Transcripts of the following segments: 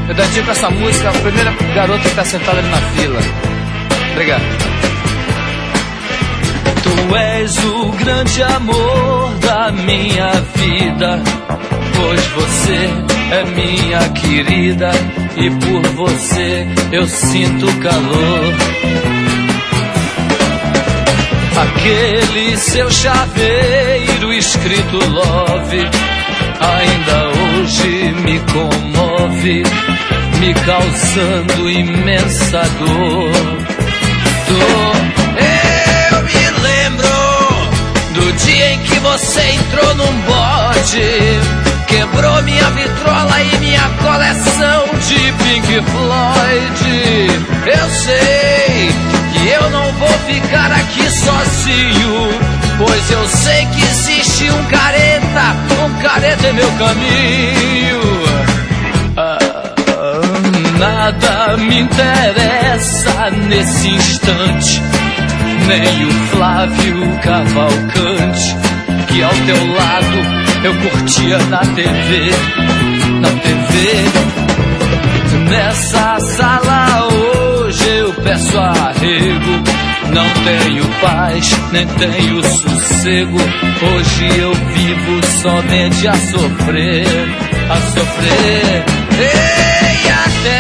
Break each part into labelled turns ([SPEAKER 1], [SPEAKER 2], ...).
[SPEAKER 1] Eu dedico essa música à primeira garota que tá sentada ali na fila. Obrigado.
[SPEAKER 2] Tu és o grande amor da minha vida, pois você é minha querida e por você eu sinto calor. Aquele seu chaveiro escrito love ainda hoje me comove, me causando imensa dor. Eu me lembro do dia em que você entrou num bode, quebrou minha vitrola e minha coleção de Pink Floyd. Eu sei que eu não vou ficar aqui sozinho, pois eu sei que existe um careta em meu caminho. Nada me interessa nesse instante, nem o Flávio Cavalcante, que ao teu lado eu curtia na TV. Nessa sala hoje eu peço arrego, não tenho paz, nem tenho sossego. Hoje eu vivo somente a sofrer. Ei,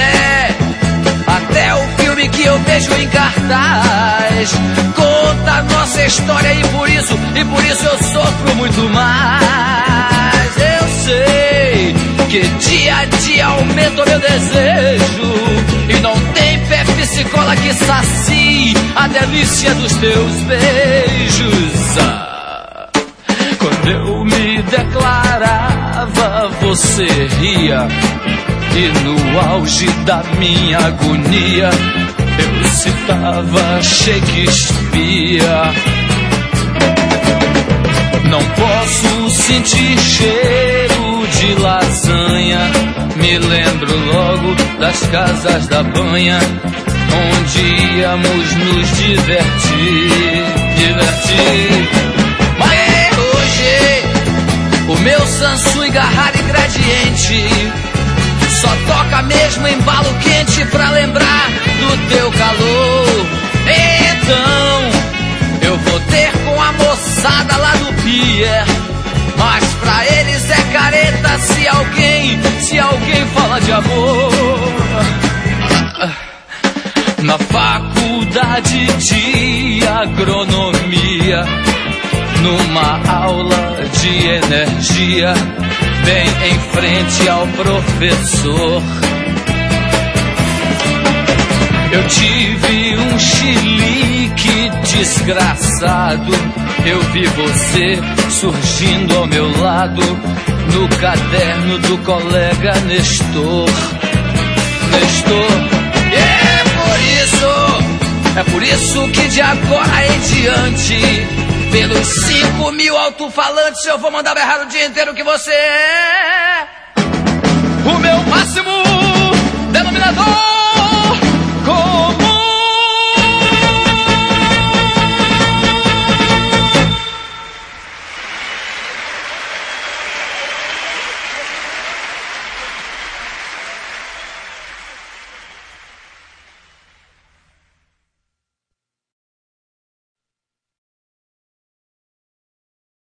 [SPEAKER 2] até o filme que eu vejo em cartaz conta a nossa história e por isso eu sofro muito mais. Eu sei que dia a dia aumenta o meu desejo e não tem Pepsi-Cola que sacie a delícia dos teus beijos. Quando eu me declarava, você ria, e no auge da minha agonia eu citava Shakespeare. Não posso sentir cheiro de lasanha, me lembro logo das casas da banha, onde íamos nos divertir. Mas hoje o meu Samsung Garrari Gradiente só toca mesmo embalo quente pra lembrar do teu calor. Então eu vou ter com a moçada lá do pier, mas pra eles é careta se alguém fala de amor. Na faculdade de agronomia, numa aula de energia, bem em frente ao professor, eu tive um chilique desgraçado. Eu vi você surgindo ao meu lado no caderno do colega Nestor. É por isso que de agora em diante, pelos 5.000 alto-falantes, eu vou mandar berrar o dia inteiro que você é o meu máximo denominador.